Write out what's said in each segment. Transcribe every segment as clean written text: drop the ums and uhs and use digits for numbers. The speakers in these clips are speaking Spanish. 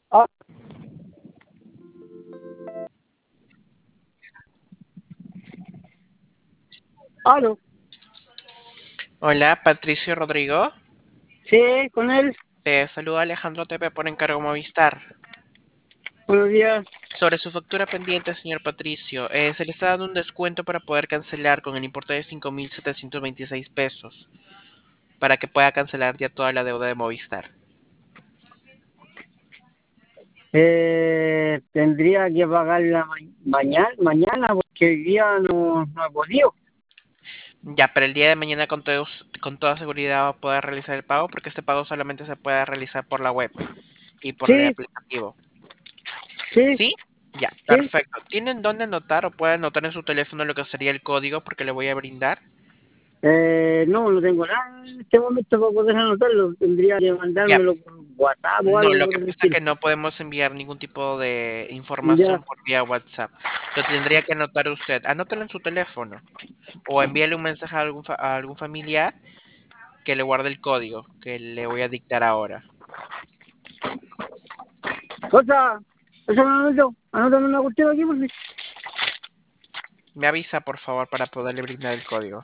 Ah, aló. Hola, Patricio Rodrigo. Sí, con él. Te saluda Alejandro Tepe por encargo Movistar. Buenos días. Sobre su factura pendiente, señor Patricio, se le está dando un descuento para poder cancelar con el importe de 5.726 pesos, para que pueda cancelar ya toda la deuda de Movistar. Tendría que pagarla mañana porque hoy día no he podido. Ya, pero el día de mañana con toda seguridad va a poder realizar el pago, porque este pago solamente se puede realizar por la web y por el Sí, aplicativo. sí, ¿Sí? Ya, sí. perfecto. ¿Tienen dónde anotar o pueden anotar en su teléfono lo que sería el código porque le voy a brindar? No tengo nada en este momento para poder anotarlo. Tendría que Ya, mandármelo por WhatsApp o no, algo lo por que el pasa es estilo. que no podemos enviar ningún tipo de Ya, información por vía WhatsApp. Lo tendría que anotar usted. Anótalo en su teléfono o envíale un mensaje a a algún familiar que le guarde el código que le voy a dictar ahora. cosa, eso no anoto. Anótame una cuestión aquí, pues. Me avisa, por favor, para poderle brindar el código.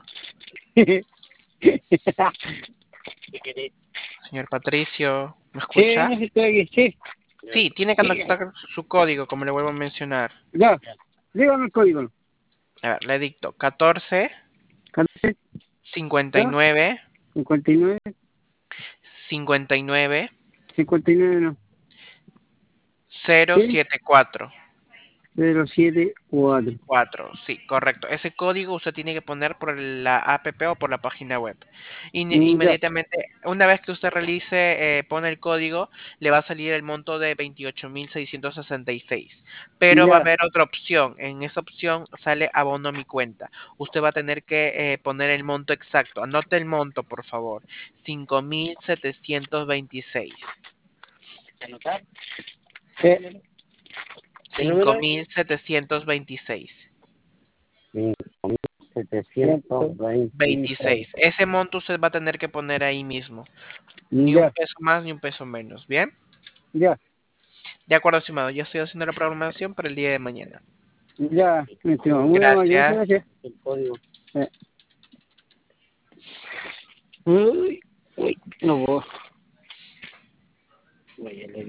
¿Qué querés? Señor Patricio, ¿me Sí, escucha? estoy aquí, sí. Sí, tiene que anotar su código, como le vuelvo a mencionar. Ya, dígame el código. A ver, le dicto 14 14, ya, 59 59, 59 59, no. ¿Sí? 074. 074. 4, sí, correcto. Ese código usted tiene que poner por la app o por la página web. Ya, Inmediatamente, una vez que usted realice, pone el código, le va a salir el monto de 28.666. Pero va a ya. haber otra opción. En esa opción sale abono a mi cuenta. Usted va a tener que poner el monto exacto. Anote el monto, por favor. 5.726. ¿Anotar? ¿Qué número cinco es? mil setecientos veintiséis. 5726. 26. Ese monto usted va a tener que poner ahí mismo. Ni un Ya, peso más ni un peso menos. ¿Bien? ya, De acuerdo, estimado. Ya estoy haciendo la programación para el día de mañana. ya. Mi estimado, muy amable, muchas Gracias. gracias. El código. Uy, uy, no puedo. Voy a leer.